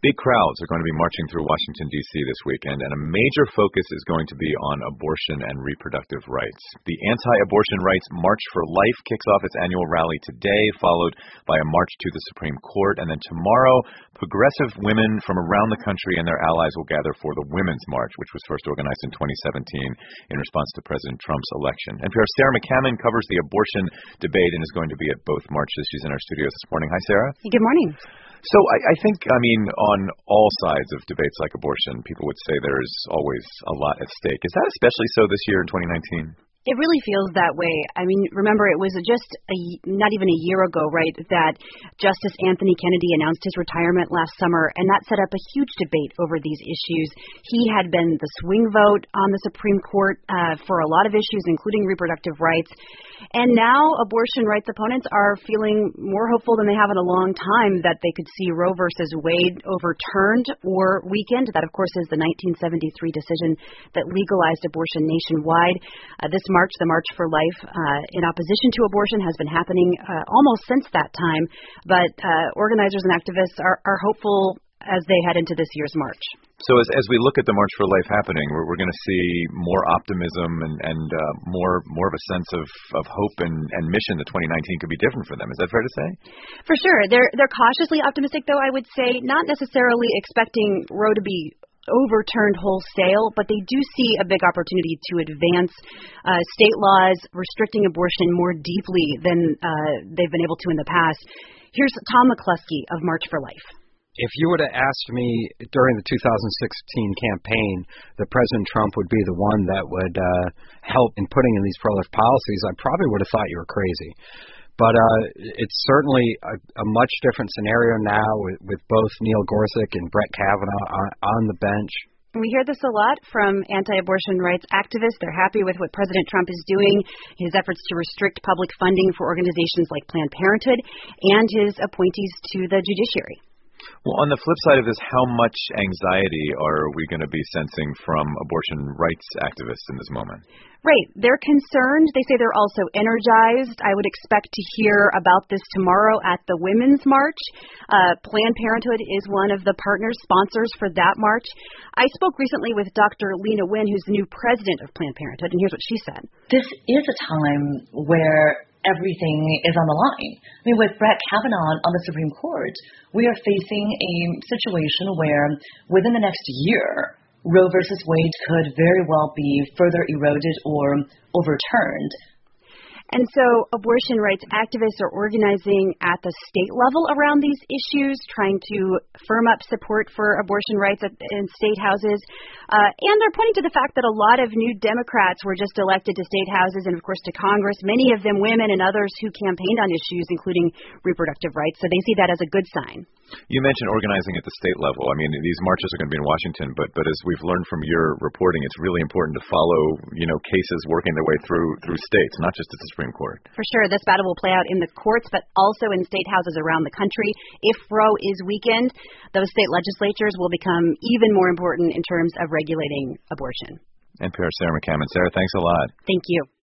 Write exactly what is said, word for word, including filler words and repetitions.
Big crowds are going to be marching through Washington, D C this weekend, and a major focus is going to be on abortion and reproductive rights. The Anti-Abortion Rights March for Life kicks off its annual rally today, followed by a march to the Supreme Court, and then tomorrow, progressive women from around the country and their allies will gather for the Women's March, which was first organized in twenty seventeen in response to President Trump's election. N P R's Sarah McCammon covers the abortion debate and is going to be at both marches. She's in our studios this morning. Hi, Sarah. Good morning. So I, I think, I mean, on all sides of debates like abortion, people would say there's always a lot at stake. Is that especially so this year in twenty nineteen? It really feels that way. I mean, remember, it was just a, not even a year ago, right, that Justice Anthony Kennedy announced his retirement last summer, and that set up a huge debate over these issues. He had been the swing vote on the Supreme Court uh, for a lot of issues, including reproductive rights. And now abortion rights opponents are feeling more hopeful than they have in a long time that they could see Roe versus Wade overturned or weakened. That, of course, is the nineteen seventy-three decision that legalized abortion nationwide. Uh, this March, the March for Life, uh, in opposition to abortion has been happening uh, almost since that time. But uh, organizers and activists are, are hopeful as they head into this year's march. So as as we look at the March for Life happening, we're, we're going to see more optimism and, and uh, more more of a sense of, of hope and, and mission that twenty nineteen could be different for them. Is that fair to say? For sure. They're, they're cautiously optimistic, though, I would say, not necessarily expecting Roe to be overturned wholesale, but they do see a big opportunity to advance uh, state laws restricting abortion more deeply than uh, they've been able to in the past. Here's Tom McCluskey of March for Life. If you would have asked me during the two thousand sixteen campaign that President Trump would be the one that would uh, help in putting in these pro-life policies, I probably would have thought you were crazy. But uh, it's certainly a, a much different scenario now with, with both Neil Gorsuch and Brett Kavanaugh on, on the bench. We hear this a lot from anti-abortion rights activists. They're happy with what President Trump is doing, his efforts to restrict public funding for organizations like Planned Parenthood, and his appointees to the judiciary. Well, on the flip side of this, how much anxiety are we going to be sensing from abortion rights activists in this moment? Right. They're concerned. They say they're also energized. I would expect to hear about this tomorrow at the Women's March. Uh, Planned Parenthood is one of the partner sponsors for that march. I spoke recently with Doctor Leana Wen, who's the new president of Planned Parenthood, and here's what she said. This is a time where everything is on the line. I mean, with Brett Kavanaugh on the Supreme Court, we are facing a situation where within the next year, Roe versus Wade could very well be further eroded or overturned. And so abortion rights activists are organizing at the state level around these issues, trying to firm up support for abortion rights at, in state houses. Uh, and they're pointing to the fact that a lot of new Democrats were just elected to state houses and, of course, to Congress, many of them women and others who campaigned on issues, including reproductive rights. So they see that as a good sign. You mentioned organizing at the state level. I mean, these marches are going to be in Washington, but but as we've learned from your reporting, it's really important to follow, you know, cases working their way through through states, not just at the Supreme Court. For sure. This battle will play out in the courts, but also in state houses around the country. If Roe is weakened, those state legislatures will become even more important in terms of regulating abortion. N P R's Sarah McCammon. Sarah, thanks a lot. Thank you.